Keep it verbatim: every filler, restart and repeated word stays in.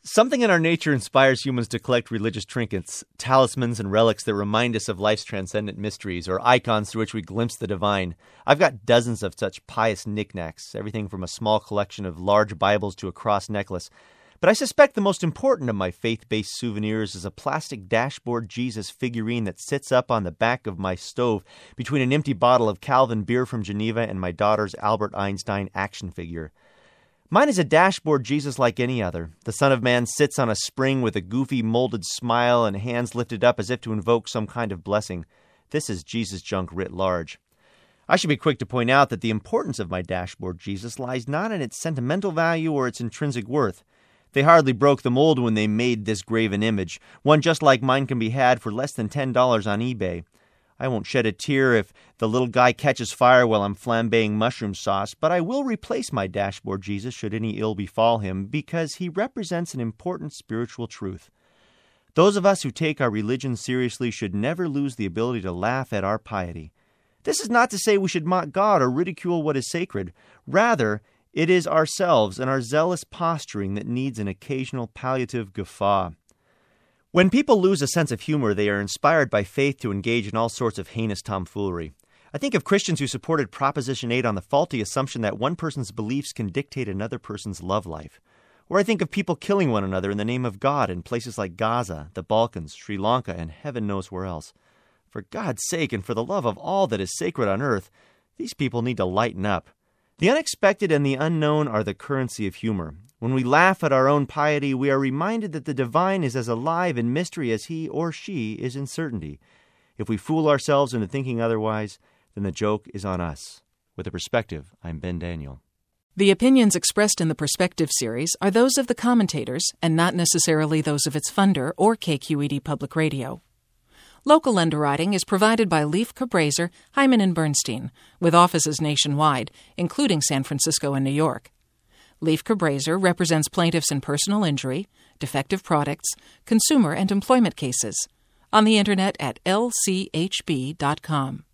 Something in our nature inspires humans to collect religious trinkets, talismans and relics that remind us of life's transcendent mysteries, or icons through which we glimpse the divine. I've got dozens of such pious knickknacks, everything from a small collection of large Bibles to a cross necklace. But I suspect the most important of my faith-based souvenirs is a plastic dashboard Jesus figurine that sits up on the back of my stove between an empty bottle of Calvin beer from Geneva and my daughter's Albert Einstein action figure. Mine is a dashboard Jesus like any other. The Son of Man sits on a spring with a goofy, molded smile and hands lifted up as if to invoke some kind of blessing. This is Jesus junk writ large. I should be quick to point out that the importance of my dashboard Jesus lies not in its sentimental value or its intrinsic worth. They hardly broke the mold when they made this graven image. One just like mine can be had for less than ten dollars on eBay. I won't shed a tear if the little guy catches fire while I'm flambeing mushroom sauce, but I will replace my dashboard Jesus should any ill befall him, because he represents an important spiritual truth. Those of us who take our religion seriously should never lose the ability to laugh at our piety. This is not to say we should mock God or ridicule what is sacred. Rather, it is ourselves and our zealous posturing that needs an occasional palliative guffaw. When people lose a sense of humor, they are inspired by faith to engage in all sorts of heinous tomfoolery. I think of Christians who supported Proposition eight on the faulty assumption that one person's beliefs can dictate another person's love life. Or I think of people killing one another in the name of God in places like Gaza, the Balkans, Sri Lanka, and heaven knows where else. For God's sake and for the love of all that is sacred on earth, these people need to lighten up. The unexpected and the unknown are the currency of humor. When we laugh at our own piety, we are reminded that the divine is as alive in mystery as he or she is in certainty. If we fool ourselves into thinking otherwise, then the joke is on us. With a Perspective, I'm Ben Daniel. The opinions expressed in the Perspective series are those of the commentators and not necessarily those of its funder or K Q E D Public Radio. Local underwriting is provided by Leif Cabraser, Hyman and Bernstein, with offices nationwide, including San Francisco and New York. Leif Cabraser represents plaintiffs in personal injury, defective products, consumer and employment cases. On the Internet at L C H B dot com.